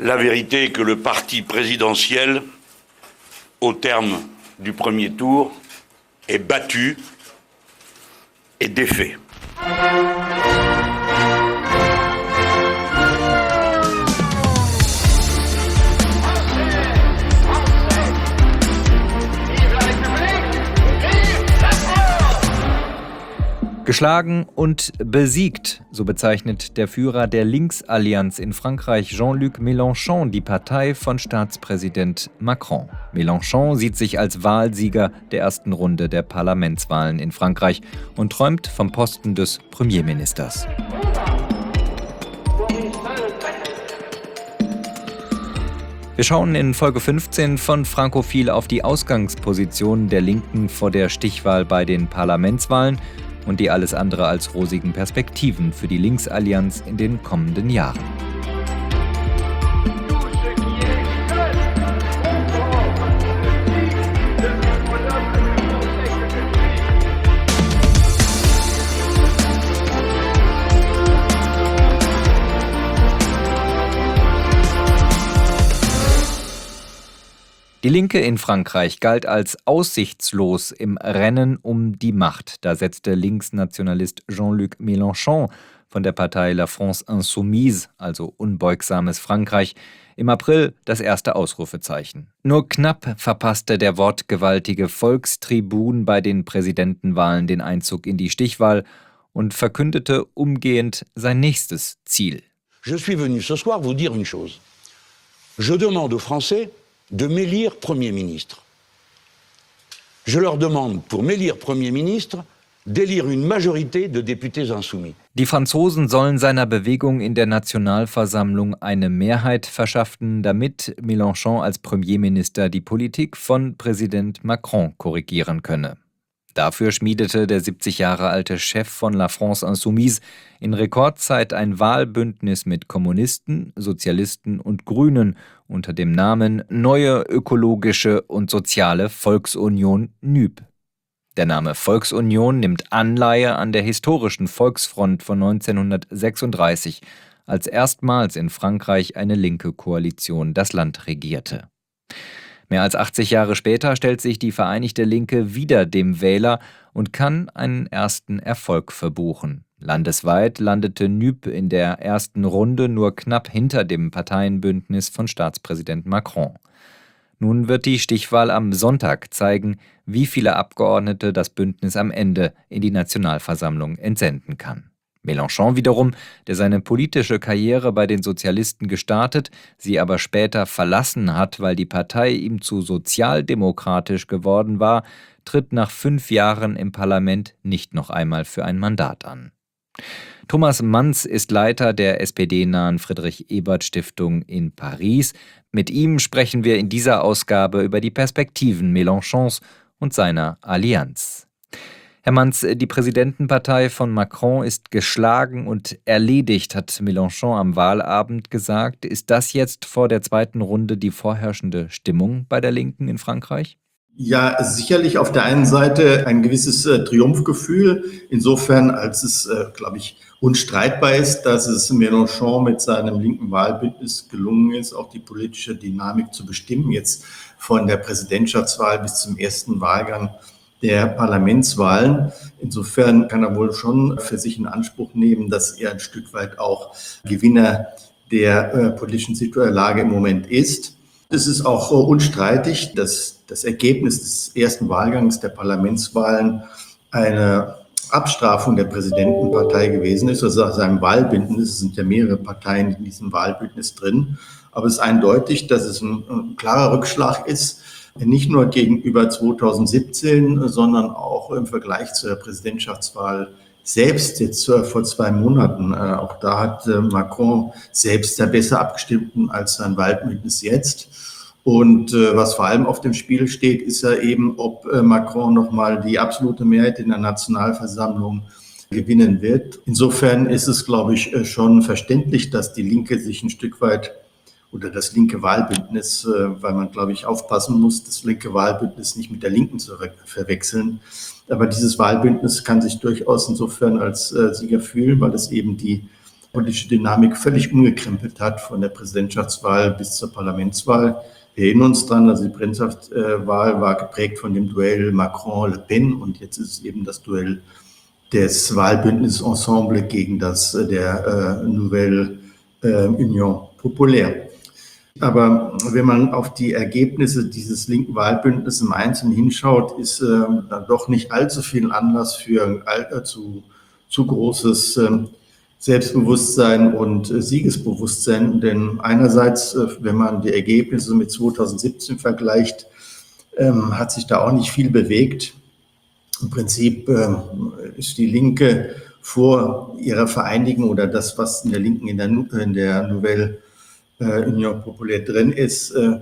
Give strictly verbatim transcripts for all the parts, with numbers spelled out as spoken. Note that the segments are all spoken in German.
La vérité est que le parti présidentiel, au terme du premier tour, est battu et défait. Geschlagen und besiegt, so bezeichnet der Führer der Linksallianz in Frankreich, Jean-Luc Mélenchon, die Partei von Staatspräsident Macron. Mélenchon sieht sich als Wahlsieger der ersten Runde der Parlamentswahlen in Frankreich und träumt vom Posten des Premierministers. Wir schauen in Folge fünfzehn von Frankophil auf die Ausgangsposition der Linken vor der Stichwahl bei den Parlamentswahlen und die alles andere als rosigen Perspektiven für die Linksallianz in den kommenden Jahren. Die Linke in Frankreich galt als aussichtslos im Rennen um die Macht. Da setzte Linksnationalist Jean-Luc Mélenchon von der Partei La France Insoumise, also unbeugsames Frankreich, im April das erste Ausrufezeichen. Nur knapp verpasste der wortgewaltige Volkstribun bei den Präsidentenwahlen den Einzug in die Stichwahl und verkündete umgehend sein nächstes Ziel. Je suis venu ce soir vous dire une chose. Je demande aux Français de m'élire Premier ministre. Je leur demande, pour m'élire Premier ministre, d'élire une majorité de députés insoumis. Die Franzosen sollen seiner Bewegung in der Nationalversammlung eine Mehrheit verschaffen, damit Mélenchon als Premierminister die Politik von Präsident Macron korrigieren könne. Dafür schmiedete der siebzig Jahre alte Chef von La France Insoumise in Rekordzeit ein Wahlbündnis mit Kommunisten, Sozialisten und Grünen unter dem Namen Neue Ökologische und Soziale Volksunion N Ü P. Der Name Volksunion nimmt Anleihe an der historischen Volksfront von neunzehnhundertsechsunddreißig, als erstmals in Frankreich eine linke Koalition das Land regierte. Mehr als achtzig Jahre später stellt sich die Vereinigte Linke wieder dem Wähler und kann einen ersten Erfolg verbuchen. Landesweit landete N Ü P in der ersten Runde nur knapp hinter dem Parteienbündnis von Staatspräsident Macron. Nun wird die Stichwahl am Sonntag zeigen, wie viele Abgeordnete das Bündnis am Ende in die Nationalversammlung entsenden kann. Mélenchon wiederum, der seine politische Karriere bei den Sozialisten gestartet, sie aber später verlassen hat, weil die Partei ihm zu sozialdemokratisch geworden war, tritt nach fünf Jahren im Parlament nicht noch einmal für ein Mandat an. Thomas Manz ist Leiter der S P D-nahen Friedrich-Ebert-Stiftung in Paris. Mit ihm sprechen wir in dieser Ausgabe über die Perspektiven Mélenchons und seiner Allianz. Herr Manz, die Präsidentenpartei von Macron ist geschlagen und erledigt, hat Mélenchon am Wahlabend gesagt. Ist das jetzt vor der zweiten Runde die vorherrschende Stimmung bei der Linken in Frankreich? Ja, sicherlich auf der einen Seite ein gewisses äh, Triumphgefühl, insofern als es, äh, glaube ich, unstreitbar ist, dass es Mélenchon mit seinem linken Wahlbündnis gelungen ist, auch die politische Dynamik zu bestimmen, jetzt von der Präsidentschaftswahl bis zum ersten Wahlgang der Parlamentswahlen. Insofern kann er wohl schon für sich in Anspruch nehmen, dass er ein Stück weit auch Gewinner der äh, politischen Lage im Moment ist. Es ist auch äh, unstreitig, dass das Ergebnis des ersten Wahlgangs der Parlamentswahlen eine Abstrafung der Präsidentenpartei gewesen ist, also seinem Wahlbündnis. Es sind ja mehrere Parteien in diesem Wahlbündnis drin. Aber es ist eindeutig, dass es ein, ein klarer Rückschlag ist, nicht nur gegenüber zweitausendsiebzehn, sondern auch im Vergleich zur Präsidentschaftswahl selbst jetzt vor zwei Monaten. Auch da hat Macron selbst ja besser abgestimmt als sein Wahlbündnis jetzt. Und was vor allem auf dem Spiel steht, ist ja eben, ob Macron nochmal die absolute Mehrheit in der Nationalversammlung gewinnen wird. Insofern ist es, glaube ich, schon verständlich, dass die Linke sich ein Stück weit oder das linke Wahlbündnis, weil man, glaube ich, aufpassen muss, das linke Wahlbündnis nicht mit der Linken zu verwechseln. Aber dieses Wahlbündnis kann sich durchaus insofern als Sieger fühlen, weil es eben die politische Dynamik völlig umgekrempelt hat, von der Präsidentschaftswahl bis zur Parlamentswahl. Wir erinnern uns dran, also die Präsidentschaftswahl war geprägt von dem Duell Macron-Le Pen und jetzt ist es eben das Duell des Wahlbündnisses Ensemble gegen das der äh, Nouvelle äh, Union Populaire. Aber wenn man auf die Ergebnisse dieses linken Wahlbündnisses im Einzelnen hinschaut, ist äh, dann doch nicht allzu viel Anlass für äh, zu, zu großes äh, Selbstbewusstsein und äh, Siegesbewusstsein. Denn einerseits, äh, wenn man die Ergebnisse mit zweitausendsiebzehn vergleicht, äh, hat sich da auch nicht viel bewegt. Im Prinzip äh, ist die Linke vor ihrer Vereinigung oder das, was in der Linken in der, in der Nouvelle äh, Union Populaire drin ist, äh,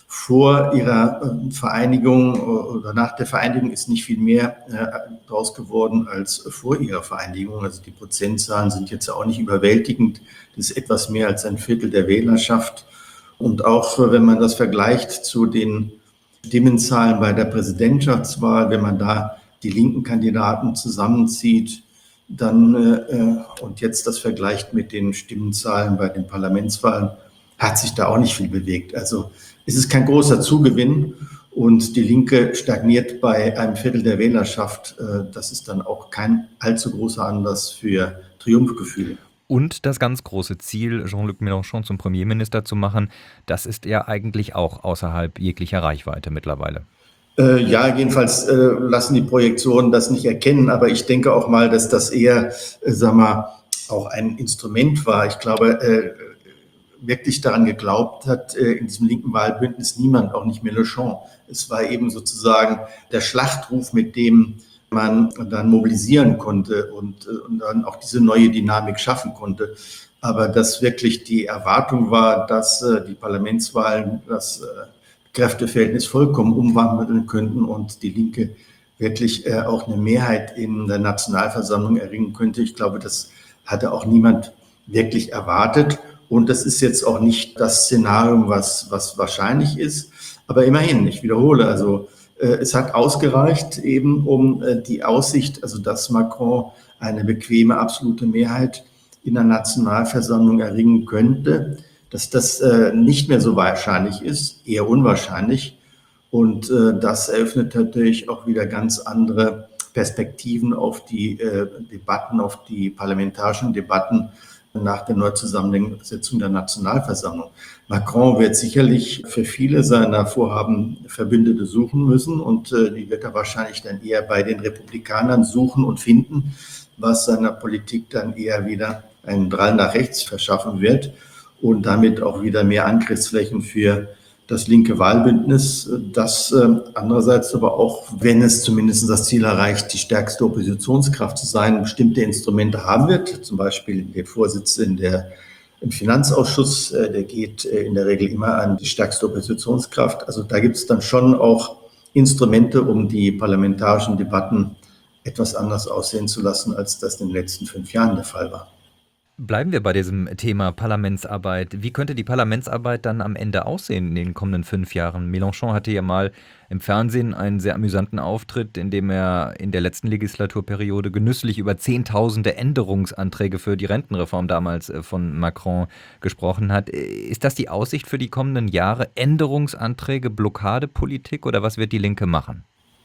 vor ihrer äh, Vereinigung oder nach der Vereinigung ist nicht viel mehr äh, draus geworden als vor ihrer Vereinigung. Also die Prozentzahlen sind jetzt auch nicht überwältigend. Das ist etwas mehr als ein Viertel der Wählerschaft. Und auch äh, wenn man das vergleicht zu den Stimmenzahlen bei der Präsidentschaftswahl, wenn man da die linken Kandidaten zusammenzieht, dann äh, und jetzt das vergleicht mit den Stimmenzahlen bei den Parlamentswahlen, hat sich da auch nicht viel bewegt. Also es ist kein großer Zugewinn und die Linke stagniert bei einem Viertel der Wählerschaft. Äh, das ist dann auch kein allzu großer Anlass für Triumphgefühle. Und das ganz große Ziel, Jean-Luc Mélenchon zum Premierminister zu machen, das ist ja eigentlich auch außerhalb jeglicher Reichweite mittlerweile. Äh, ja, jedenfalls äh, lassen die Projektionen das nicht erkennen, aber ich denke auch mal, dass das eher, äh, sag mal, auch ein Instrument war. Ich glaube, äh, wirklich daran geglaubt hat, äh, in diesem linken Wahlbündnis niemand, auch nicht Mélenchon. Es war eben sozusagen der Schlachtruf, mit dem man dann mobilisieren konnte und, äh, und dann auch diese neue Dynamik schaffen konnte. Aber dass wirklich die Erwartung war, dass äh, die Parlamentswahlen das äh, Kräfteverhältnis vollkommen umwandeln könnten und die Linke wirklich äh, auch eine Mehrheit in der Nationalversammlung erringen könnte. Ich glaube, das hatte auch niemand wirklich erwartet. Und das ist jetzt auch nicht das Szenario, was, was wahrscheinlich ist. Aber immerhin, ich wiederhole, also äh, es hat ausgereicht eben um äh, die Aussicht, also dass Macron eine bequeme, absolute Mehrheit in der Nationalversammlung erringen könnte. Dass das äh, nicht mehr so wahrscheinlich ist, eher unwahrscheinlich. Und äh, das eröffnet natürlich auch wieder ganz andere Perspektiven auf die äh, Debatten, auf die parlamentarischen Debatten nach der Neuzusammensetzung der Nationalversammlung. Macron wird sicherlich für viele seiner Vorhaben Verbündete suchen müssen und äh, die wird er wahrscheinlich dann eher bei den Republikanern suchen und finden, was seiner Politik dann eher wieder einen Drall nach rechts verschaffen wird. Und damit auch wieder mehr Angriffsflächen für das linke Wahlbündnis, das äh, andererseits aber auch, wenn es zumindest das Ziel erreicht, die stärkste Oppositionskraft zu sein, bestimmte Instrumente haben wird. Zum Beispiel der Vorsitzende in der, im Finanzausschuss, äh, der geht äh, in der Regel immer an die stärkste Oppositionskraft. Also da gibt es dann schon auch Instrumente, um die parlamentarischen Debatten etwas anders aussehen zu lassen, als das in den letzten fünf Jahren der Fall war. Bleiben wir bei diesem Thema Parlamentsarbeit. Wie könnte die Parlamentsarbeit dann am Ende aussehen in den kommenden fünf Jahren? Mélenchon hatte ja mal im Fernsehen einen sehr amüsanten Auftritt, in dem er in der letzten Legislaturperiode genüsslich über zehntausende Änderungsanträge für die Rentenreform damals von Macron gesprochen hat. Ist das die Aussicht für die kommenden Jahre? Änderungsanträge, Blockadepolitik oder was wird die Linke machen?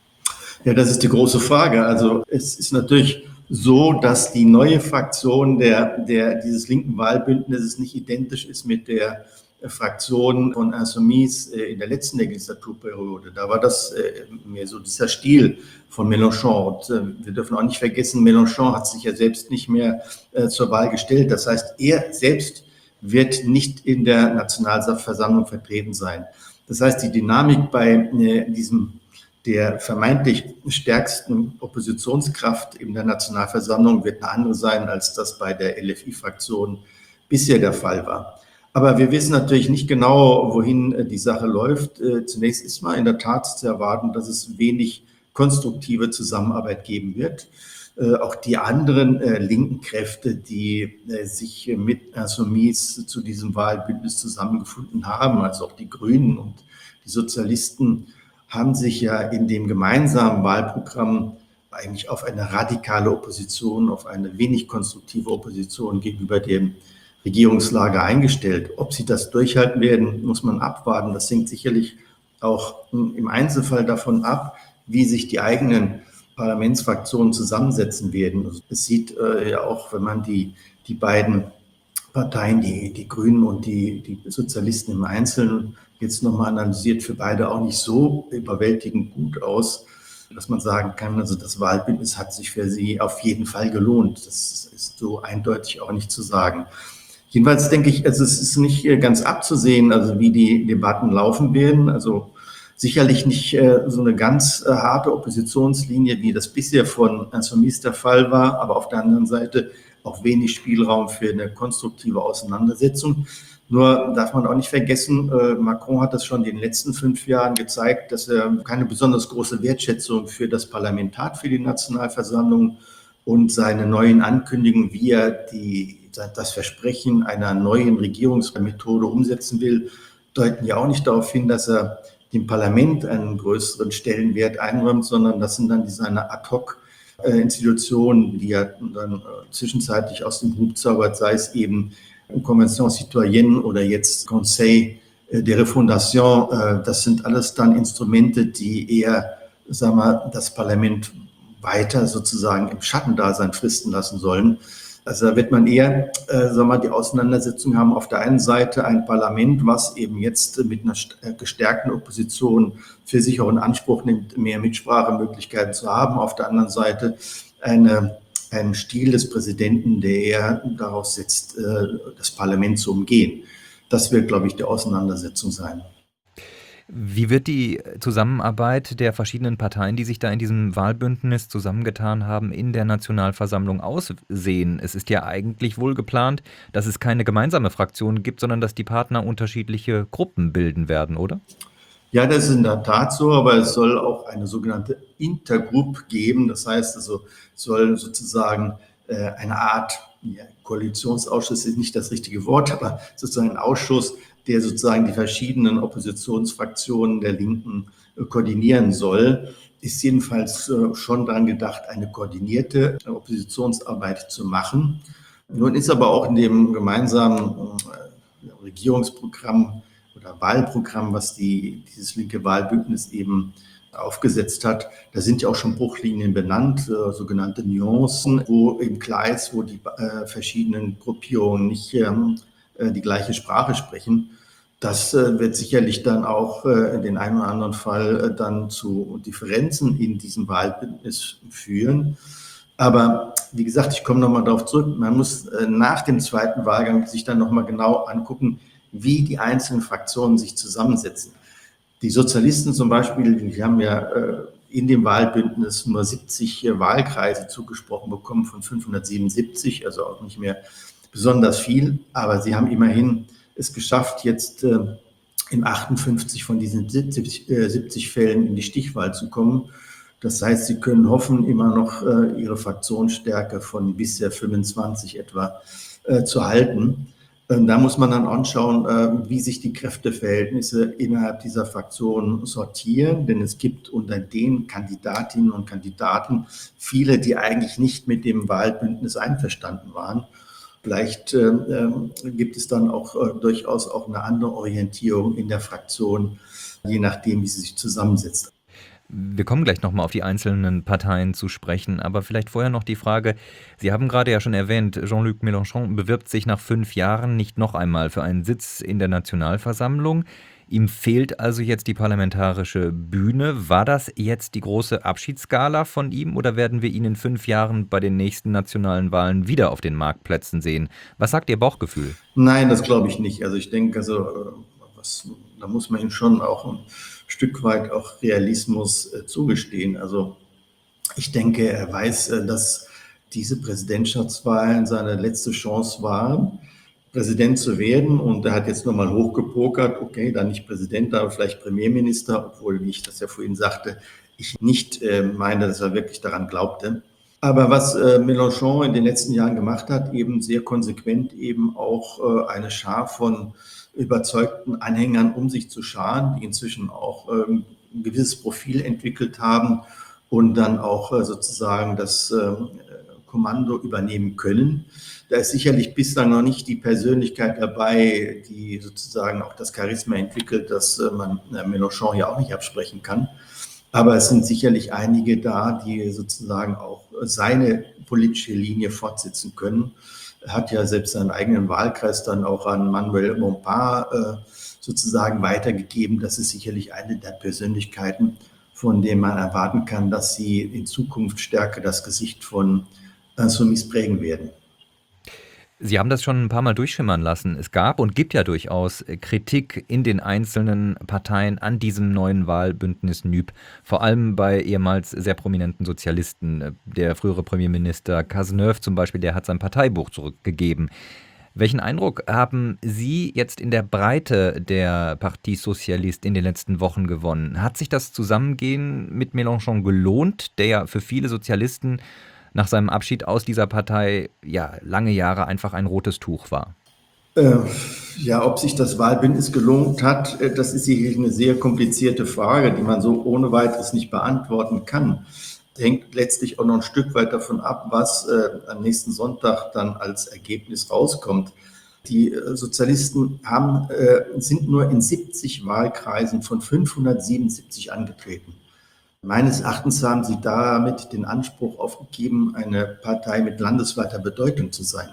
Ja, das ist die große Frage. Also es ist natürlich so, dass die neue Fraktion der, der, dieses linken Wahlbündnisses nicht identisch ist mit der Fraktion von Insoumise in der letzten Legislaturperiode. Da war das äh, mehr so dieser Stil von Mélenchon. Und äh, wir dürfen auch nicht vergessen, Mélenchon hat sich ja selbst nicht mehr äh, zur Wahl gestellt. Das heißt, er selbst wird nicht in der Nationalversammlung vertreten sein. Das heißt, die Dynamik bei äh, diesem der vermeintlich stärksten Oppositionskraft in der Nationalversammlung wird eine andere sein, als das bei der L F I-Fraktion bisher der Fall war. Aber wir wissen natürlich nicht genau, wohin die Sache läuft. Zunächst ist mal in der Tat zu erwarten, dass es wenig konstruktive Zusammenarbeit geben wird. Auch die anderen linken Kräfte, die sich mit Insoumise zu diesem Wahlbündnis zusammengefunden haben, also auch die Grünen und die Sozialisten, haben sich ja in dem gemeinsamen Wahlprogramm eigentlich auf eine radikale Opposition, auf eine wenig konstruktive Opposition gegenüber dem Regierungslager eingestellt. Ob sie das durchhalten werden, muss man abwarten. Das hängt sicherlich auch im Einzelfall davon ab, wie sich die eigenen Parlamentsfraktionen zusammensetzen werden. Also es sieht äh, ja auch, wenn man die, die beiden Parteien, die, die Grünen und die, die Sozialisten im Einzelnen jetzt nochmal analysiert, für beide auch nicht so überwältigend gut aus, dass man sagen kann, also das Wahlbündnis hat sich für sie auf jeden Fall gelohnt. Das ist so eindeutig auch nicht zu sagen. Jedenfalls denke ich, also es ist nicht ganz abzusehen, also wie die Debatten laufen werden. Also sicherlich nicht äh, so eine ganz äh, harte Oppositionslinie, wie das bisher von Insoumis der Fall war, aber auf der anderen Seite auch wenig Spielraum für eine konstruktive Auseinandersetzung. Nur darf man auch nicht vergessen, äh, Macron hat das schon in den letzten fünf Jahren gezeigt, dass er keine besonders große Wertschätzung für das Parlament hat, für die Nationalversammlung, und seine neuen Ankündigungen, wie er die, das Versprechen einer neuen Regierungsmethode umsetzen will, deuten ja auch nicht darauf hin, dass er dem Parlament einen größeren Stellenwert einräumt, sondern das sind dann seine Ad-hoc-Institutionen, die er dann zwischenzeitlich aus dem Hut zaubert, sei es eben Convention Citoyenne oder jetzt Conseil de Refondation. Das sind alles dann Instrumente, die eher, sagen wir, das Parlament weiter sozusagen im Schattendasein fristen lassen sollen. Also da wird man eher, äh, sagen wir, die Auseinandersetzung haben, auf der einen Seite ein Parlament, was eben jetzt mit einer gestärkten Opposition für sich auch in Anspruch nimmt, mehr Mitsprachemöglichkeiten zu haben. Auf der anderen Seite eine, einen Stil des Präsidenten, der eher darauf setzt, äh, das Parlament zu umgehen. Das wird, glaube ich, die Auseinandersetzung sein. Wie wird die Zusammenarbeit der verschiedenen Parteien, die sich da in diesem Wahlbündnis zusammengetan haben, in der Nationalversammlung aussehen? Es ist ja eigentlich wohl geplant, dass es keine gemeinsame Fraktion gibt, sondern dass die Partner unterschiedliche Gruppen bilden werden, oder? Ja, das ist in der Tat so, aber es soll auch eine sogenannte Intergroup geben. Das heißt also, es soll sozusagen äh, eine Art, ja, Koalitionsausschuss ist nicht das richtige Wort, aber sozusagen ein Ausschuss, der sozusagen die verschiedenen Oppositionsfraktionen der Linken äh, koordinieren soll, ist jedenfalls äh, schon daran gedacht, eine koordinierte Oppositionsarbeit zu machen. Nun ist aber auch in dem gemeinsamen äh, Regierungsprogramm oder Wahlprogramm, was die, dieses linke Wahlbündnis eben aufgesetzt hat, da sind ja auch schon Bruchlinien benannt, äh, sogenannte Nuancen, wo eben klar ist, wo die äh, verschiedenen Gruppierungen nicht ähm, äh, die gleiche Sprache sprechen. Das äh, wird sicherlich dann auch äh, in den einen oder anderen Fall äh, dann zu Differenzen in diesem Wahlbündnis führen. Aber wie gesagt, ich komme nochmal darauf zurück, man muss äh, nach dem zweiten Wahlgang sich dann nochmal genau angucken, wie die einzelnen Fraktionen sich zusammensetzen. Die Sozialisten zum Beispiel, die haben ja äh, in dem Wahlbündnis nur siebzig äh, Wahlkreise zugesprochen bekommen von fünfhundertsiebenundsiebzig, also auch nicht mehr besonders viel, aber sie haben immerhin es geschafft, jetzt äh, in achtundfünfzig von diesen siebzig, äh, siebzig Fällen in die Stichwahl zu kommen. Das heißt, sie können hoffen, immer noch äh, ihre Fraktionsstärke von bisher fünfundzwanzig etwa äh, zu halten. Ähm, da muss man dann anschauen, äh, wie sich die Kräfteverhältnisse innerhalb dieser Fraktion sortieren, denn es gibt unter den Kandidatinnen und Kandidaten viele, die eigentlich nicht mit dem Wahlbündnis einverstanden waren. Vielleicht äh, gibt es dann auch äh, durchaus auch eine andere Orientierung in der Fraktion, je nachdem, wie sie sich zusammensetzt. Wir kommen gleich nochmal auf die einzelnen Parteien zu sprechen, aber vielleicht vorher noch die Frage, Sie haben gerade ja schon erwähnt, Jean-Luc Mélenchon bewirbt sich nach fünf Jahren nicht noch einmal für einen Sitz in der Nationalversammlung. Ihm fehlt also jetzt die parlamentarische Bühne. War das jetzt die große Abschiedsgala von ihm oder werden wir ihn in fünf Jahren bei den nächsten nationalen Wahlen wieder auf den Marktplätzen sehen? Was sagt Ihr Bauchgefühl? Nein, das glaube ich nicht. Also ich denke, also, was, da muss man ihm schon auch ein Stück weit auch Realismus äh, zugestehen. Also ich denke, er weiß, äh, dass diese Präsidentschaftswahlen seine letzte Chance waren, Präsident zu werden, und er hat jetzt nochmal hochgepokert, okay, dann nicht Präsident, aber vielleicht Premierminister, obwohl, wie ich das ja vorhin sagte, ich nicht äh, meine, dass er wirklich daran glaubte. Aber was äh, Mélenchon in den letzten Jahren gemacht hat, eben sehr konsequent eben auch äh, eine Schar von überzeugten Anhängern um sich zu scharen, die inzwischen auch ähm, ein gewisses Profil entwickelt haben und dann auch äh, sozusagen das äh, Kommando übernehmen können. Da ist sicherlich bislang noch nicht die Persönlichkeit dabei, die sozusagen auch das Charisma entwickelt, das äh, man äh, Mélenchon ja auch nicht absprechen kann. Aber es sind sicherlich einige da, die sozusagen auch seine politische Linie fortsetzen können. Er hat ja selbst seinen eigenen Wahlkreis dann auch an Manuel Bompard äh, sozusagen weitergegeben. Das ist sicherlich eine der Persönlichkeiten, von denen man erwarten kann, dass sie in Zukunft stärker das Gesicht von Insoumis prägen werden. Sie haben das schon ein paar Mal durchschimmern lassen. Es gab und gibt ja durchaus Kritik in den einzelnen Parteien an diesem neuen Wahlbündnis N U P, vor allem bei ehemals sehr prominenten Sozialisten. Der frühere Premierminister Cazeneuve zum Beispiel, der hat sein Parteibuch zurückgegeben. Welchen Eindruck haben Sie jetzt in der Breite der Parti Socialiste in den letzten Wochen gewonnen? Hat sich das Zusammengehen mit Mélenchon gelohnt, der ja für viele Sozialisten nach seinem Abschied aus dieser Partei ja lange Jahre einfach ein rotes Tuch war? Äh, ja, ob sich das Wahlbündnis gelohnt hat, äh, das ist sicherlich eine sehr komplizierte Frage, die man so ohne weiteres nicht beantworten kann. Hängt letztlich auch noch ein Stück weit davon ab, was äh, am nächsten Sonntag dann als Ergebnis rauskommt. Die äh, Sozialisten haben, äh, sind nur in siebzig Wahlkreisen von fünfhundertsiebenundsiebzig angetreten. Meines Erachtens haben sie damit den Anspruch aufgegeben, eine Partei mit landesweiter Bedeutung zu sein.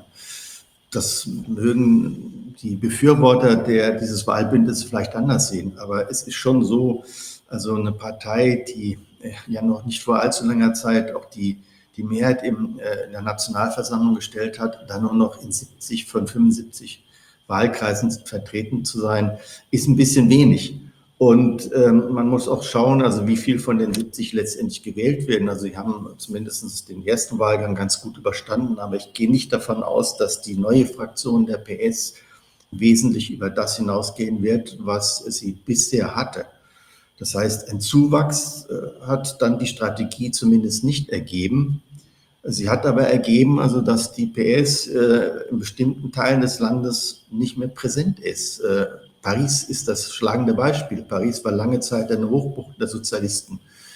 Das mögen die Befürworter der, dieses Wahlbündnisses vielleicht anders sehen, aber es ist schon so, also eine Partei, die ja noch nicht vor allzu langer Zeit auch die, die Mehrheit im, äh, in der Nationalversammlung gestellt hat, dann nur noch in siebzig von fünfundsiebzig Wahlkreisen vertreten zu sein, ist ein bisschen wenig. Und ähm, man muss auch schauen, also wie viel von den siebzig letztendlich gewählt werden. Also sie haben zumindest den ersten Wahlgang ganz gut überstanden, aber ich gehe nicht davon aus, dass die neue Fraktion der P S wesentlich über das hinausgehen wird, was sie bisher hatte. Das heißt, ein Zuwachs äh, hat dann die Strategie zumindest nicht ergeben. Sie hat aber ergeben, also dass die P S äh, in bestimmten Teilen des Landes nicht mehr präsent ist. Äh, Paris ist das schlagende Beispiel. Paris war lange Zeit eine Hochburg der Sozialisten.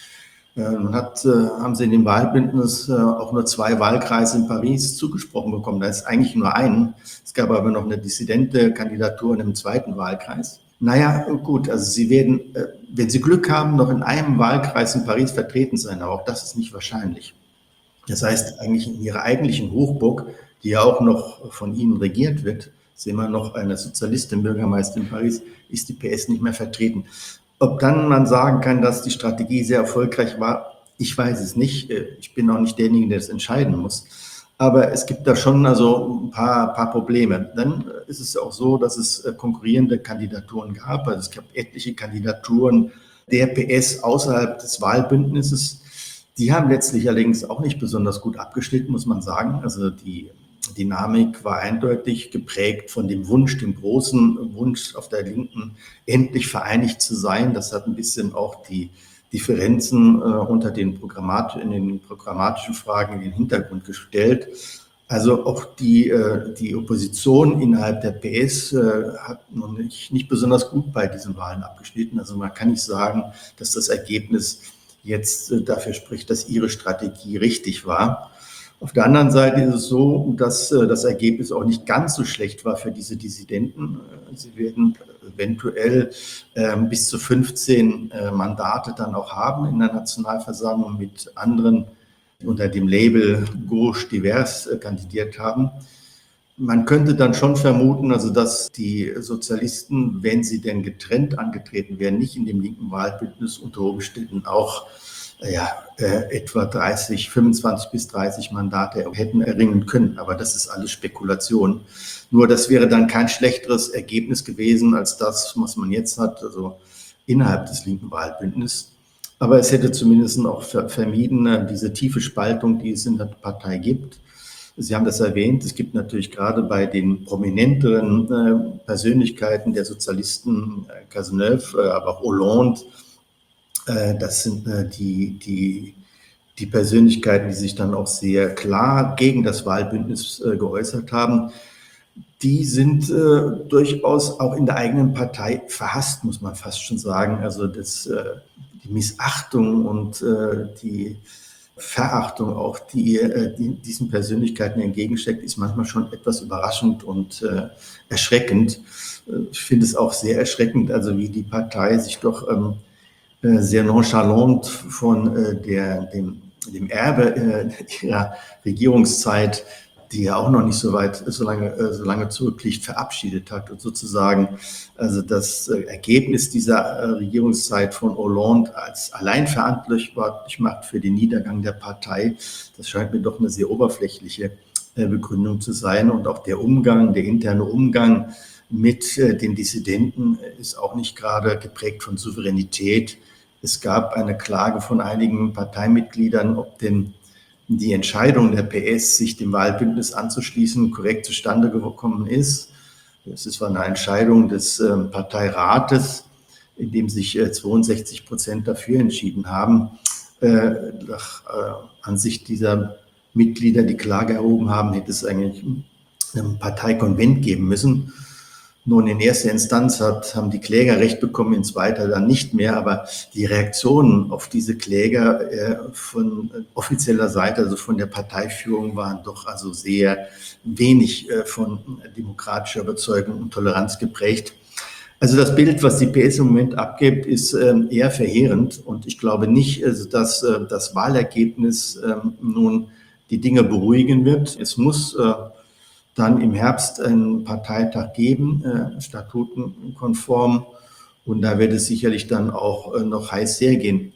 Man hat, haben sie in dem Wahlbündnis auch nur zwei Wahlkreise in Paris zugesprochen bekommen. Da ist eigentlich nur einen. Es gab aber noch eine dissidente Kandidatur in einem zweiten Wahlkreis. Naja, gut, also sie werden, wenn sie Glück haben, noch in einem Wahlkreis in Paris vertreten sein, aber auch das ist nicht wahrscheinlich. Das heißt, eigentlich in ihrer eigentlichen Hochburg, die ja auch noch von ihnen regiert wird, ist immer noch eine Sozialistin Bürgermeisterin in Paris, ist die P S nicht mehr vertreten. Ob dann man sagen kann, dass die Strategie sehr erfolgreich war, ich weiß es nicht. Ich bin auch nicht derjenige, der das entscheiden muss. Aber es gibt da schon also ein paar, paar Probleme. Dann ist es auch so, dass es konkurrierende Kandidaturen gab. Also es gab etliche Kandidaturen der P S außerhalb des Wahlbündnisses. Die haben letztlich allerdings auch nicht besonders gut abgeschnitten, muss man sagen. Also die Dynamik war eindeutig geprägt von dem Wunsch, dem großen Wunsch auf der Linken, endlich vereinigt zu sein. Das hat ein bisschen auch die Differenzen äh, unter den, Programmat in den programmatischen Fragen in den Hintergrund gestellt. Also auch die, äh, die Opposition innerhalb der P S äh, hat noch nicht, nicht besonders gut bei diesen Wahlen abgeschnitten. Also man kann nicht sagen, dass das Ergebnis jetzt äh, dafür spricht, dass ihre Strategie richtig war. Auf der anderen Seite ist es so, dass äh, das Ergebnis auch nicht ganz so schlecht war für diese Dissidenten. Sie werden eventuell äh, bis zu fünfzehn äh, Mandate dann auch haben in der Nationalversammlung mit anderen, die unter dem Label Gauche divers äh, kandidiert haben. Man könnte dann schon vermuten, also dass die Sozialisten, wenn sie denn getrennt angetreten wären, nicht in dem linken Wahlbündnis unter Umständen auch ja, äh, etwa dreißig, fünfundzwanzig bis dreißig Mandate hätten erringen können. Aber das ist alles Spekulation. Nur das wäre dann kein schlechteres Ergebnis gewesen als das, was man jetzt hat, also innerhalb des linken Wahlbündnisses. Aber es hätte zumindest auch vermieden, diese tiefe Spaltung, die es in der Partei gibt. Sie haben das erwähnt, es gibt natürlich gerade bei den prominenteren äh, Persönlichkeiten der Sozialisten, äh, Cazeneuve, äh, aber auch Hollande, das sind die, die, die Persönlichkeiten, die sich dann auch sehr klar gegen das Wahlbündnis geäußert haben. Die sind äh, durchaus auch in der eigenen Partei verhasst, muss man fast schon sagen. Also das, äh, die Missachtung und äh, die Verachtung auch, die, äh, die diesen Persönlichkeiten entgegensteckt, ist manchmal schon etwas überraschend und äh, erschreckend. Ich finde es auch sehr erschreckend, also wie die Partei sich doch ähm, äh, sehr nonchalant von äh, der, dem, dem Erbe äh, ihrer Regierungszeit, die ja auch noch nicht so weit, so lange, äh, so lange zurückliegt, verabschiedet hat und sozusagen also das äh, Ergebnis dieser äh, Regierungszeit von Hollande als allein verantwortlich macht für den Niedergang der Partei. Das scheint mir doch eine sehr oberflächliche äh, Begründung zu sein. Und auch der Umgang, der interne Umgang mit äh, den Dissidenten ist auch nicht gerade geprägt von Souveränität. Es gab eine Klage von einigen Parteimitgliedern, ob denn die Entscheidung der P S, sich dem Wahlbündnis anzuschließen, korrekt zustande gekommen ist. Es war eine Entscheidung des äh, Parteirates, in dem sich äh, zweiundsechzig Prozent dafür entschieden haben. Äh, nach äh, Ansicht dieser Mitglieder, die Klage erhoben haben, hätte es eigentlich einen Parteikonvent geben müssen. Nun, in erster Instanz hat, haben die Kläger Recht bekommen, in zweiter dann nicht mehr, aber die Reaktionen auf diese Kläger äh, von offizieller Seite, also von der Parteiführung, waren doch also sehr wenig äh, von demokratischer Überzeugung und Toleranz geprägt. Also das Bild, was die P S im Moment abgibt, ist äh, eher verheerend und ich glaube nicht, also, dass äh, das Wahlergebnis äh, nun die Dinge beruhigen wird. Es muss äh, dann im Herbst einen Parteitag geben, äh, statutenkonform. Und da wird es sicherlich dann auch äh, noch heiß hergehen.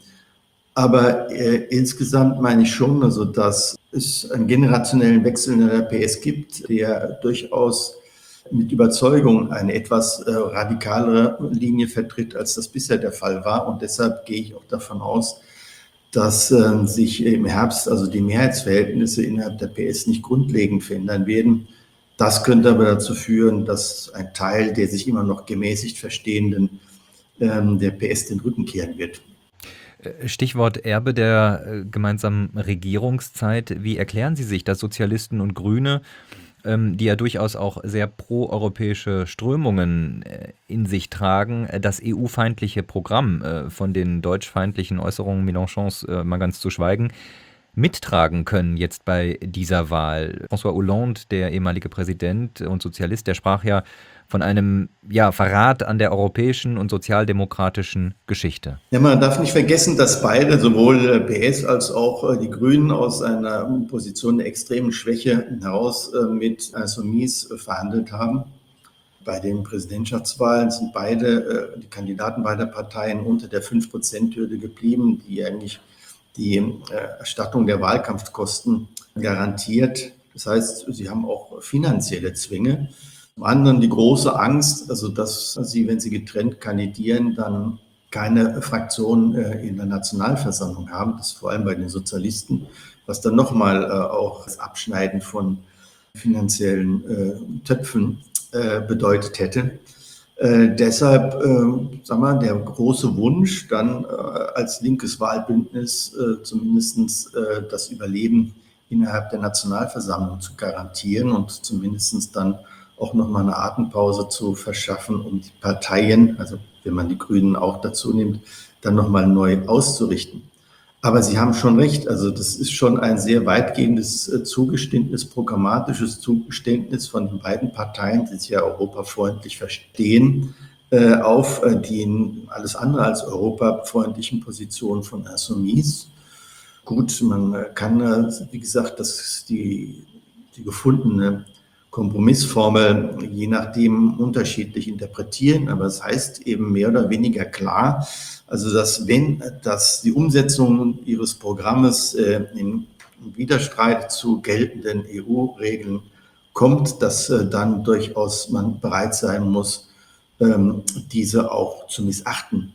Aber äh, insgesamt meine ich schon, also, dass es einen generationellen Wechsel in der P S gibt, der durchaus mit Überzeugung eine etwas äh, radikalere Linie vertritt, als das bisher der Fall war. Und deshalb gehe ich auch davon aus, dass äh, sich im Herbst also die Mehrheitsverhältnisse innerhalb der P S nicht grundlegend verändern werden. Das könnte aber dazu führen, dass ein Teil der sich immer noch gemäßigt Verstehenden ähm, der P S den Rücken kehren wird. Stichwort Erbe der gemeinsamen Regierungszeit. Wie erklären Sie sich, dass Sozialisten und Grüne, ähm, die ja durchaus auch sehr proeuropäische Strömungen äh, in sich tragen, das E U-feindliche Programm, äh, von den deutschfeindlichen Äußerungen Mélenchons äh, mal ganz zu schweigen, mittragen können jetzt bei dieser Wahl? François Hollande, der ehemalige Präsident und Sozialist, der sprach ja von einem ja, Verrat an der europäischen und sozialdemokratischen Geschichte. Ja, man darf nicht vergessen, dass beide, sowohl P S als auch die Grünen, aus einer Position der extremen Schwäche heraus mit Insoumis verhandelt haben. Bei den Präsidentschaftswahlen sind beide, die Kandidaten beider Parteien unter der fünf Prozent Hürde geblieben, die eigentlich die Erstattung der Wahlkampfkosten garantiert. Das heißt, sie haben auch finanzielle Zwänge. Zum anderen die große Angst, also dass sie, wenn sie getrennt kandidieren, dann keine Fraktion in der Nationalversammlung haben. Das ist vor allem bei den Sozialisten, was dann nochmal auch das Abschneiden von finanziellen Töpfen bedeutet hätte. Äh, deshalb, äh, sagen wir, der große Wunsch, dann äh, als linkes Wahlbündnis äh, zumindest äh, das Überleben innerhalb der Nationalversammlung zu garantieren und zumindest dann auch nochmal eine Atempause zu verschaffen, um die Parteien, also wenn man die Grünen auch dazu nimmt, dann nochmal neu auszurichten. Aber Sie haben schon recht, also das ist schon ein sehr weitgehendes Zugeständnis, programmatisches Zugeständnis von den beiden Parteien, die sich ja europafreundlich verstehen, auf die alles andere als europafreundlichen Positionen von Insoumis. Gut, man kann, wie gesagt, das die, die gefundene Kompromissformel je nachdem unterschiedlich interpretieren, aber es heißt eben mehr oder weniger klar, also dass wenn dass die Umsetzung ihres Programmes äh, in Widerstreit zu geltenden E U-Regeln kommt, dass äh, dann durchaus man bereit sein muss, ähm, diese auch zu missachten.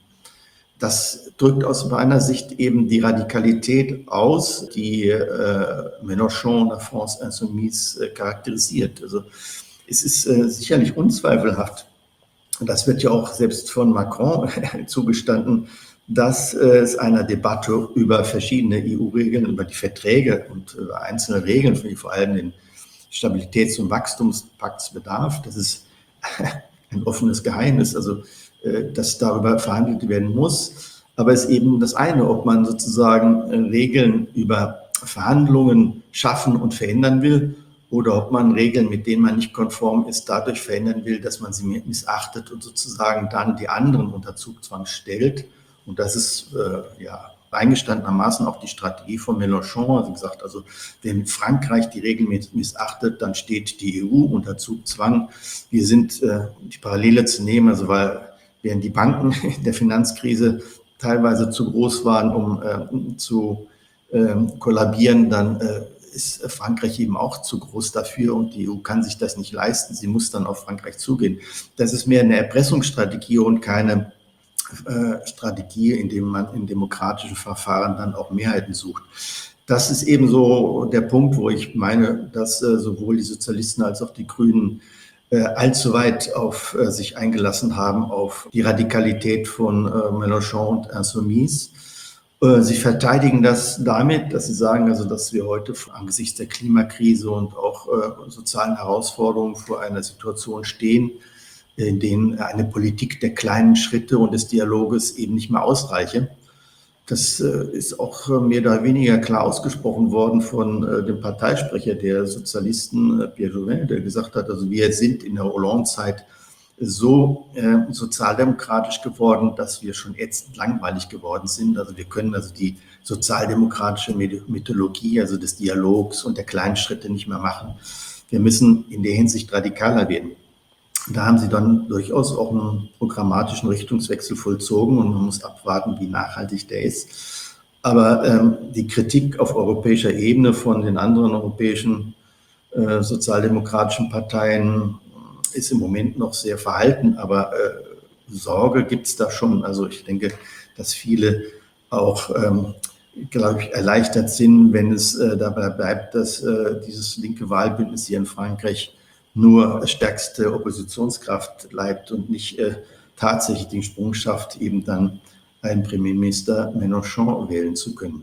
Das drückt aus meiner Sicht eben die Radikalität aus, die äh, Mélenchon, la France Insoumise äh, charakterisiert. Also es ist äh, sicherlich unzweifelhaft, das wird ja auch selbst von Macron zugestanden, dass äh, es einer Debatte über verschiedene E U-Regeln, über die Verträge und über einzelne Regeln, vor allem den Stabilitäts- und Wachstumspakt bedarf. Das ist ein offenes Geheimnis, also dass darüber verhandelt werden muss. Aber es ist eben das eine, ob man sozusagen Regeln über Verhandlungen schaffen und verändern will oder ob man Regeln, mit denen man nicht konform ist, dadurch verändern will, dass man sie missachtet und sozusagen dann die anderen unter Zugzwang stellt. Und das ist äh, ja eingestandenermaßen auch die Strategie von Mélenchon. Also gesagt, also wenn Frankreich die Regeln missachtet, dann steht die E U unter Zugzwang. Wir sind, äh, die Parallele zu nehmen, also weil während die Banken in der Finanzkrise teilweise zu groß waren, um äh, zu äh, kollabieren, dann äh, ist Frankreich eben auch zu groß dafür und die E U kann sich das nicht leisten. Sie muss dann auf Frankreich zugehen. Das ist mehr eine Erpressungsstrategie und keine äh, Strategie, in der man in demokratischen Verfahren dann auch Mehrheiten sucht. Das ist eben so der Punkt, wo ich meine, dass äh, sowohl die Sozialisten als auch die Grünen äh, allzu weit auf äh, sich eingelassen haben, auf die Radikalität von äh, Mélenchon und Insoumise. Sie verteidigen das damit, dass sie sagen, also, dass wir heute angesichts der Klimakrise und auch äh, sozialen Herausforderungen vor einer Situation stehen, in denen eine Politik der kleinen Schritte und des Dialoges eben nicht mehr ausreiche. Das äh, ist auch äh, mehr oder weniger klar ausgesprochen worden von äh, dem Parteisprecher der Sozialisten, äh, Pierre Jouvin, der gesagt hat, also wir sind in der Hollande-Zeit so äh, sozialdemokratisch geworden, dass wir schon ätzend langweilig geworden sind. Also wir können also die sozialdemokratische Mythologie, also des Dialogs und der kleinen Schritte nicht mehr machen. Wir müssen in der Hinsicht radikaler werden. Da haben sie dann durchaus auch einen programmatischen Richtungswechsel vollzogen und man muss abwarten, wie nachhaltig der ist. Aber ähm, die Kritik auf europäischer Ebene von den anderen europäischen äh, sozialdemokratischen Parteien ist im Moment noch sehr verhalten, aber äh, Sorge gibt es da schon. Also ich denke, dass viele auch, ähm, glaube ich, erleichtert sind, wenn es äh, dabei bleibt, dass äh, dieses linke Wahlbündnis hier in Frankreich nur stärkste Oppositionskraft bleibt und nicht äh, tatsächlich den Sprung schafft, eben dann einen Premierminister Mélenchon wählen zu können.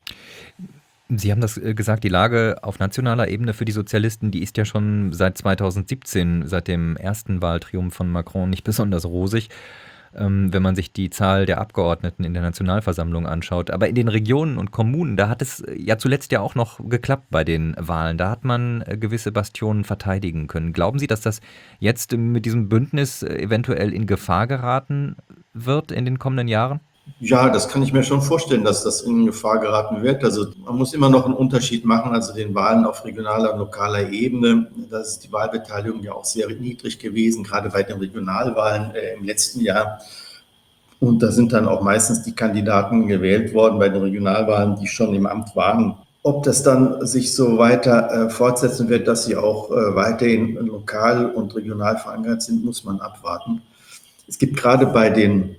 Sie haben das gesagt, die Lage auf nationaler Ebene für die Sozialisten, die ist ja schon seit zweitausendsiebzehn, seit dem ersten Wahltriumph von Macron, nicht besonders rosig, wenn man sich die Zahl der Abgeordneten in der Nationalversammlung anschaut. Aber in den Regionen und Kommunen, da hat es ja zuletzt ja auch noch geklappt bei den Wahlen. Da hat man gewisse Bastionen verteidigen können. Glauben Sie, dass das jetzt mit diesem Bündnis eventuell in Gefahr geraten wird in den kommenden Jahren? Ja, das kann ich mir schon vorstellen, dass das in Gefahr geraten wird. Also man muss immer noch einen Unterschied machen, also den Wahlen auf regionaler und lokaler Ebene. Da ist die Wahlbeteiligung ja auch sehr niedrig gewesen, gerade bei den Regionalwahlen äh, im letzten Jahr. Und da sind dann auch meistens die Kandidaten gewählt worden bei den Regionalwahlen, die schon im Amt waren. Ob das dann sich so weiter äh, fortsetzen wird, dass sie auch äh, weiterhin lokal und regional verankert sind, muss man abwarten. Es gibt gerade bei den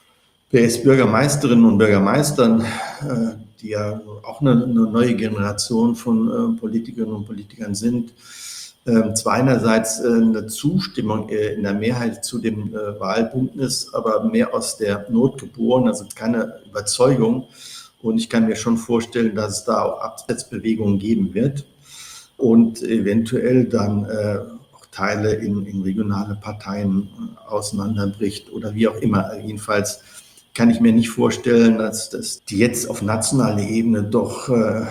P S-Bürgermeisterinnen und Bürgermeistern, die ja auch eine, eine neue Generation von Politikerinnen und Politikern sind, zwar einerseits eine Zustimmung in der Mehrheit zu dem Wahlbündnis, aber mehr aus der Not geboren, also keine Überzeugung. Und ich kann mir schon vorstellen, dass es da auch Absetzbewegungen geben wird und eventuell dann auch Teile in, in regionale Parteien auseinanderbricht oder wie auch immer. Jedenfalls kann ich mir nicht vorstellen, dass, dass die jetzt auf nationaler Ebene doch äh,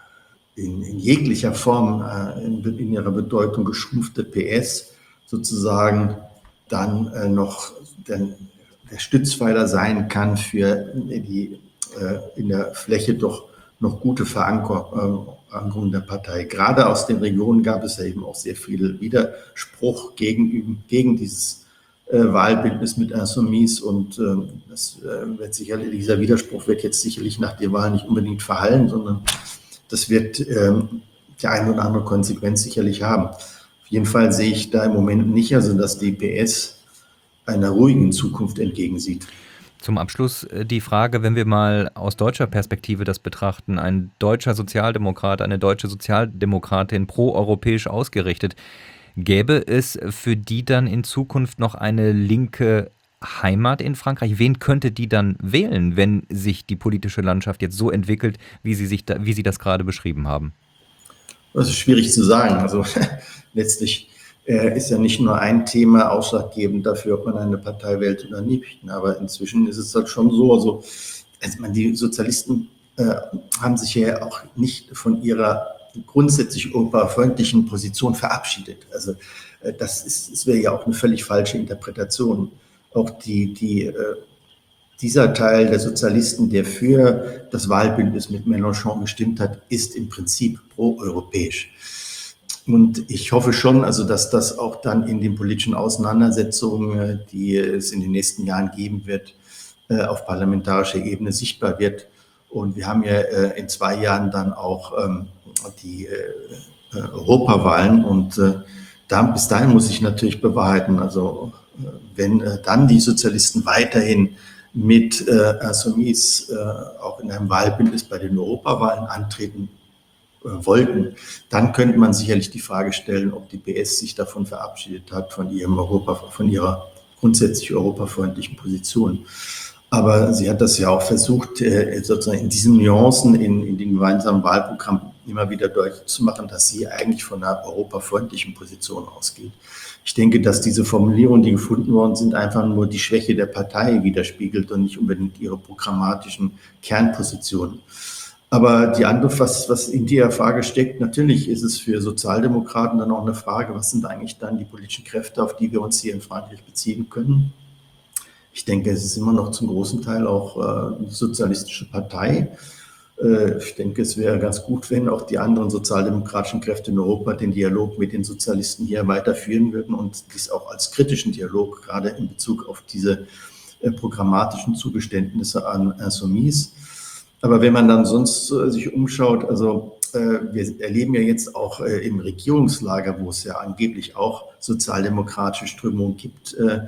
in, in jeglicher Form äh, in, in ihrer Bedeutung geschrumpfte P S sozusagen dann äh, noch der, der Stützpfeiler sein kann für die äh, in der Fläche doch noch gute Verankerung äh, der Partei. Gerade aus den Regionen gab es ja eben auch sehr viel Widerspruch gegen, gegen dieses Wahlbündnis mit Insoumise und äh, das äh, wird sicherlich, dieser Widerspruch wird jetzt sicherlich nach der Wahl nicht unbedingt verhallen, sondern das wird äh, die eine oder andere Konsequenz sicherlich haben. Auf jeden Fall sehe ich da im Moment nicht, also dass die P S einer ruhigen Zukunft entgegensieht. Zum Abschluss die Frage, wenn wir mal aus deutscher Perspektive das betrachten, ein deutscher Sozialdemokrat, eine deutsche Sozialdemokratin proeuropäisch ausgerichtet, gäbe es für die dann in Zukunft noch eine linke Heimat in Frankreich? Wen könnte die dann wählen, wenn sich die politische Landschaft jetzt so entwickelt, wie Sie, sich da, wie Sie das gerade beschrieben haben? Das ist schwierig zu sagen. Also letztlich äh, ist ja nicht nur ein Thema ausschlaggebend dafür, ob man eine Partei wählt oder nicht. Aber inzwischen ist es halt schon so, also, also man, die Sozialisten äh, haben sich ja auch nicht von ihrer grundsätzlich europafreundlichen Position verabschiedet. Also äh, das ist, das wäre ja auch eine völlig falsche Interpretation. Auch die, die äh, dieser Teil der Sozialisten, der für das Wahlbündnis mit Mélenchon gestimmt hat, ist im Prinzip proeuropäisch. Und ich hoffe schon, also dass das auch dann in den politischen Auseinandersetzungen, die es in den nächsten Jahren geben wird, auf parlamentarischer Ebene sichtbar wird. Und wir haben ja in zwei Jahren dann auch die Europawahlen und da, bis dahin muss sich natürlich bewahrheiten. Also wenn dann die Sozialisten weiterhin mit äh, Insoumis äh, auch in einem Wahlbündnis bei den Europawahlen antreten äh, wollten, dann könnte man sicherlich die Frage stellen, ob die P S sich davon verabschiedet hat, von ihrem Europa, von ihrer grundsätzlich europafreundlichen Position. Aber sie hat das ja auch versucht, äh, sozusagen in diesen Nuancen, in, in den gemeinsamen Wahlprogramm immer wieder deutlich zu machen, dass sie eigentlich von einer europafreundlichen Position ausgeht. Ich denke, dass diese Formulierungen, die gefunden worden sind, einfach nur die Schwäche der Partei widerspiegelt und nicht unbedingt ihre programmatischen Kernpositionen. Aber die andere, was, was in der Frage steckt, natürlich ist es für Sozialdemokraten dann auch eine Frage, was sind eigentlich dann die politischen Kräfte, auf die wir uns hier in Frankreich beziehen können. Ich denke, es ist immer noch zum großen Teil auch äh, die Sozialistische Partei. Äh, ich denke, es wäre ganz gut, wenn auch die anderen sozialdemokratischen Kräfte in Europa den Dialog mit den Sozialisten hier weiterführen würden und dies auch als kritischen Dialog, gerade in Bezug auf diese äh, programmatischen Zugeständnisse an Insoumis. Aber wenn man dann sonst äh, sich umschaut, also äh, wir erleben ja jetzt auch äh, im Regierungslager, wo es ja angeblich auch sozialdemokratische Strömungen gibt, äh,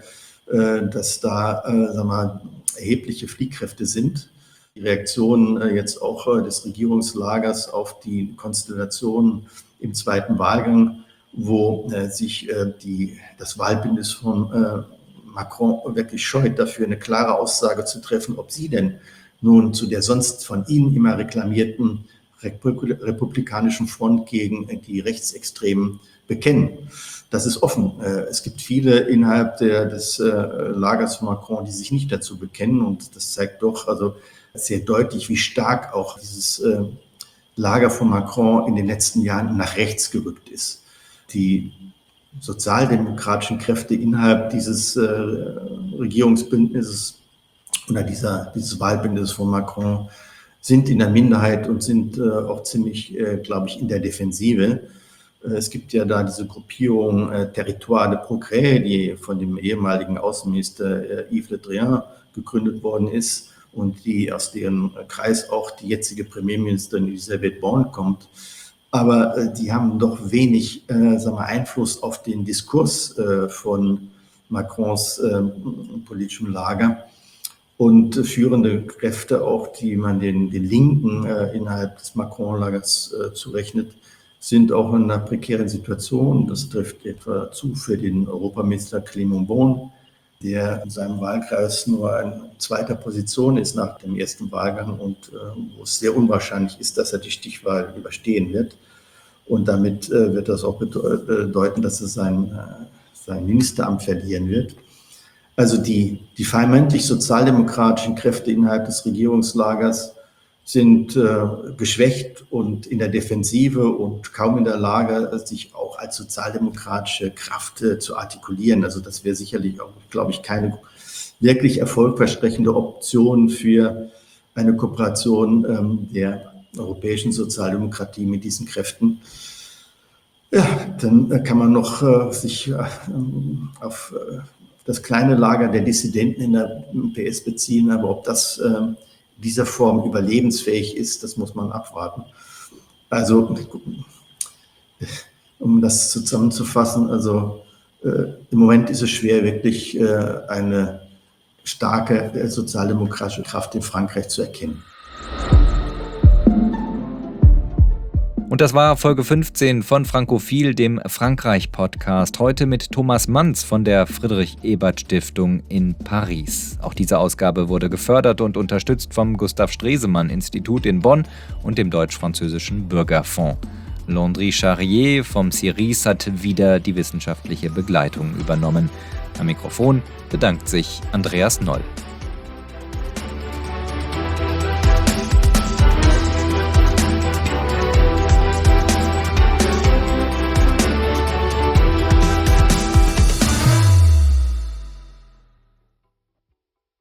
dass da äh, sagen wir mal, erhebliche Fliehkräfte sind. Die Reaktion äh, jetzt auch äh, des Regierungslagers auf die Konstellation im zweiten Wahlgang, wo äh, sich äh, die, das Wahlbündnis von äh, Macron wirklich scheut, dafür eine klare Aussage zu treffen, ob sie denn nun zu der sonst von ihnen immer reklamierten republikanischen Front gegen die Rechtsextremen bekennen. Das ist offen. Es gibt viele innerhalb der, des Lagers von Macron, die sich nicht dazu bekennen. Und das zeigt doch also sehr deutlich, wie stark auch dieses Lager von Macron in den letzten Jahren nach rechts gerückt ist. Die sozialdemokratischen Kräfte innerhalb dieses Regierungsbündnisses oder dieser, dieses Wahlbündnisses von Macron sind in der Minderheit und sind äh, auch ziemlich, äh, glaube ich, in der Defensive. Äh, es gibt ja da diese Gruppierung äh, Territoire de Progrès, die von dem ehemaligen Außenminister äh, Yves Le Drian gegründet worden ist und die aus deren Kreis auch die jetzige Premierministerin Elisabeth Borne kommt. Aber äh, die haben doch wenig äh, sagen wir, Einfluss auf den Diskurs äh, von Macrons äh, politischem Lager. Und führende Kräfte auch, die man den, den Linken äh, innerhalb des Macron-Lagers äh, zurechnet, sind auch in einer prekären Situation. Das trifft etwa zu für den Europaminister Clément Beaune, der in seinem Wahlkreis nur in zweiter Position ist nach dem ersten Wahlgang und äh, wo es sehr unwahrscheinlich ist, dass er die Stichwahl überstehen wird. Und damit äh, wird das auch bedeuten, dass er sein, äh, sein Ministeramt verlieren wird. Also die, die vermeintlich sozialdemokratischen Kräfte innerhalb des Regierungslagers sind äh, geschwächt und in der Defensive und kaum in der Lage, sich auch als sozialdemokratische Kraft äh, zu artikulieren. Also das wäre sicherlich auch, glaube ich, keine wirklich erfolgversprechende Option für eine Kooperation ähm, der europäischen Sozialdemokratie mit diesen Kräften. Ja, dann kann man noch äh, sich äh, auf äh, das kleine Lager der Dissidenten in der P S beziehen, aber ob das äh, in dieser Form überlebensfähig ist, das muss man abwarten. Also, um das zusammenzufassen, also äh, im Moment ist es schwer, wirklich äh, eine starke äh, sozialdemokratische Kraft in Frankreich zu erkennen. Und das war Folge fünfzehn von Frankophil, dem Frankreich-Podcast. Heute mit Thomas Manz von der Friedrich-Ebert-Stiftung in Paris. Auch diese Ausgabe wurde gefördert und unterstützt vom Gustav Stresemann-Institut in Bonn und dem Deutsch-Französischen Bürgerfonds. Landry Charrier vom C I R I S hat wieder die wissenschaftliche Begleitung übernommen. Am Mikrofon bedankt sich Andreas Noll.